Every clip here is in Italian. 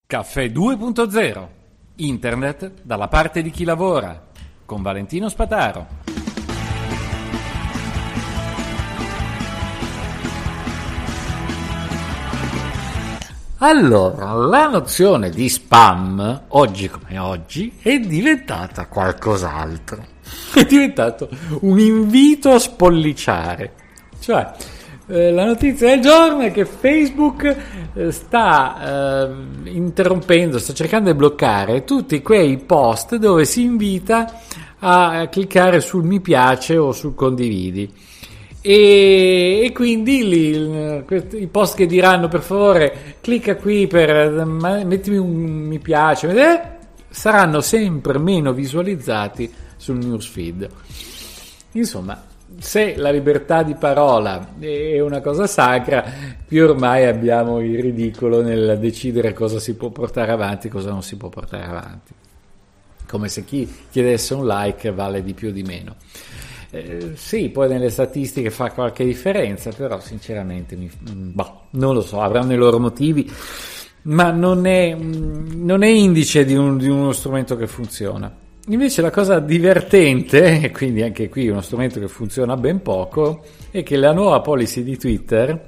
Caffè 2.0. Internet dalla parte di chi lavora. Con Valentino Spataro. Allora, la nozione di spam, oggi come oggi, è diventata qualcos'altro. È diventato un invito a spolliciare. Cioè, la notizia del giorno è che Facebook sta cercando di bloccare tutti quei post dove si invita a cliccare sul mi piace o sul condividi. E quindi i post che diranno per favore clicca qui per mettimi un mi piace saranno sempre meno visualizzati sul newsfeed. Insomma, se la libertà di parola è una cosa sacra, più ormai abbiamo il ridicolo nel decidere cosa si può portare avanti e cosa non si può portare avanti, come se chi chiedesse un like vale di più o di meno. Sì, poi nelle statistiche fa qualche differenza, però sinceramente non lo so, avranno i loro motivi, ma non è indice di uno strumento che funziona. Invece la cosa divertente, e quindi anche qui uno strumento che funziona ben poco, è che la nuova policy di Twitter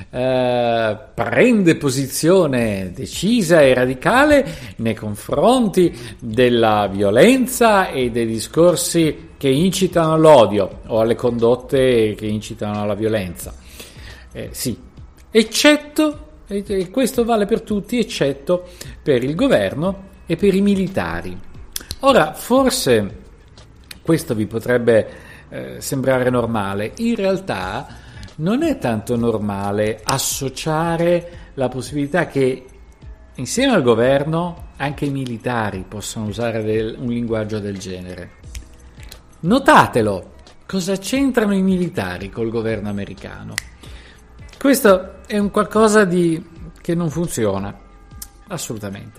prende posizione decisa e radicale nei confronti della violenza e dei discorsi che incitano all'odio o alle condotte che incitano alla violenza. Sì, eccetto, e questo vale per tutti, eccetto per il governo e per i militari. Ora, forse questo vi potrebbe sembrare normale, in realtà non è tanto normale associare la possibilità che insieme al governo anche i militari possano usare un linguaggio del genere. Notatelo, cosa c'entrano i militari col governo americano? Questo è un qualcosa che non funziona, assolutamente.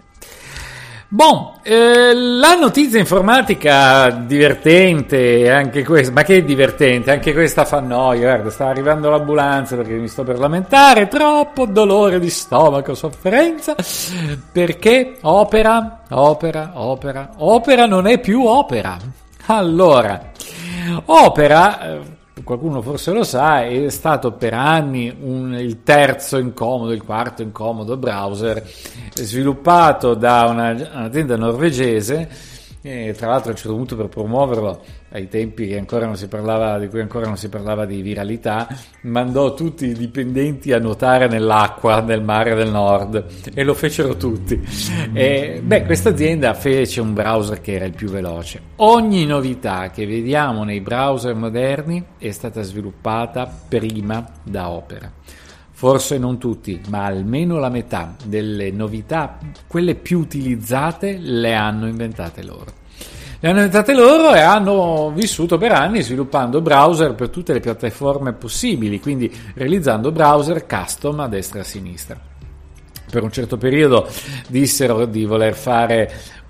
La notizia informatica divertente, anche questa, ma che è divertente, anche questa fa noia, guarda, sta arrivando l'ambulanza perché mi sto per lamentare, troppo dolore di stomaco, sofferenza, perché opera non è più opera. Allora, opera, qualcuno forse lo sa, è stato per anni il quarto incomodo browser sviluppato da un'azienda norvegese, tra l'altro a un certo punto, per promuoverlo ai tempi di cui ancora non si parlava di viralità, mandò tutti i dipendenti a nuotare nell'acqua del mare del nord, e lo fecero tutti. Questa azienda fece un browser che era il più veloce. Ogni novità che vediamo nei browser moderni è stata sviluppata prima da Opera. Forse non tutti, ma almeno la metà delle novità, quelle più utilizzate, le hanno inventate loro. Le hanno inventate loro e hanno vissuto per anni sviluppando browser per tutte le piattaforme possibili, quindi realizzando browser custom a destra e a sinistra. Per un certo periodo dissero di voler fare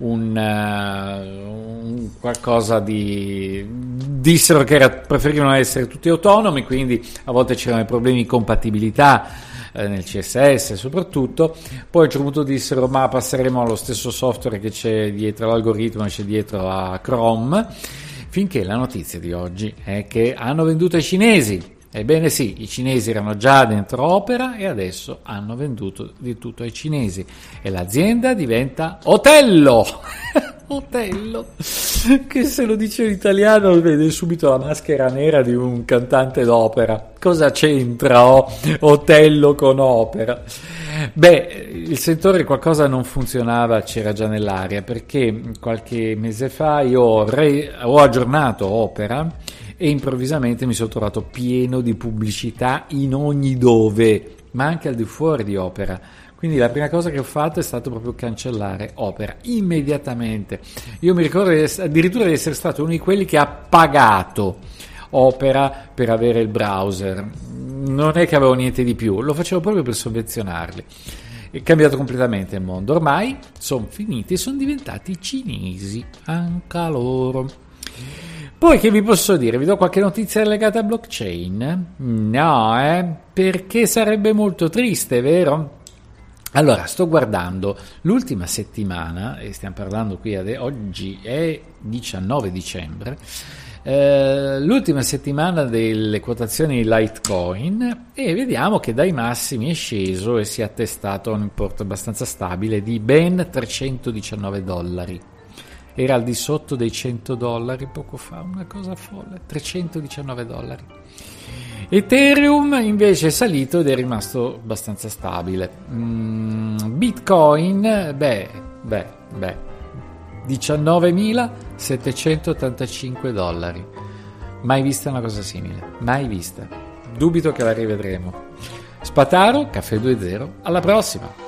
dissero che preferivano essere tutti autonomi, quindi a volte c'erano i problemi di compatibilità nel CSS soprattutto. Poi a un certo punto dissero ma passeremo allo stesso software che c'è dietro all'algoritmo, che c'è dietro a Chrome, finché la notizia di oggi è che hanno venduto ai cinesi. Ebbene sì, i cinesi erano già dentro Opera e adesso hanno venduto di tutto ai cinesi e l'azienda diventa Otello. Otello, che se lo dice in italiano vede subito la maschera nera di un cantante d'opera. Cosa c'entra Otello con Opera? Il settore qualcosa non funzionava, c'era già nell'aria, perché qualche mese fa io ho aggiornato Opera e improvvisamente mi sono trovato pieno di pubblicità in ogni dove, ma anche al di fuori di Opera. Quindi la prima cosa che ho fatto è stato proprio cancellare Opera immediatamente. Io mi ricordo addirittura di essere stato uno di quelli che ha pagato Opera per avere il browser. Non è che avevo niente di più, lo facevo proprio per sovvenzionarli. È cambiato completamente il mondo. Ormai sono finiti, sono diventati cinesi anche loro. Poi che vi posso dire? Vi do qualche notizia legata a blockchain? No, perché sarebbe molto triste, vero? Allora, sto guardando l'ultima settimana, e stiamo parlando qui, oggi è 19 dicembre, l'ultima settimana delle quotazioni Litecoin, e vediamo che dai massimi è sceso e si è attestato a un importo abbastanza stabile di ben $319. Era al di sotto dei $100 poco fa, una cosa folle, $319. Ethereum invece è salito ed è rimasto abbastanza stabile. Bitcoin, $19.785. Mai vista una cosa simile, mai vista. Dubito che la rivedremo. Spataro, Caffè 2.0, alla prossima!